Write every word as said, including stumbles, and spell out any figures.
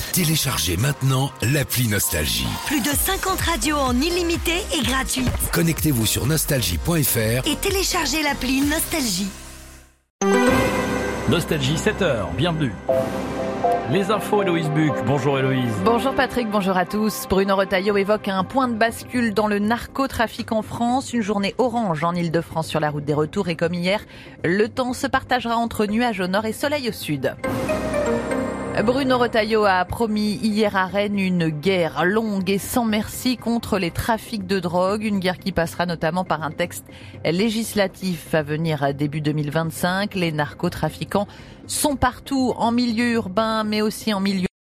Téléchargez maintenant l'appli Nostalgie. Plus de cinquante radios en illimité et gratuite. Connectez-vous sur nostalgie point f r et téléchargez l'appli Nostalgie. Nostalgie, sept heures, bienvenue. Les infos, Héloïse Buc. Bonjour Héloïse. Bonjour Patrick, bonjour à tous. Bruno Retailleau évoque un point de bascule dans le narcotrafic en France. Une journée orange en Ile-de-France sur la route des retours et comme hier, le temps se partagera entre nuages au nord et soleil au sud. Bruno Retailleau a promis hier à Rennes une guerre longue et sans merci contre les trafics de drogue. Une guerre qui passera notamment par un texte législatif à venir début deux mille vingt-cinq. Les narcotrafiquants sont partout en milieu urbain mais aussi en milieu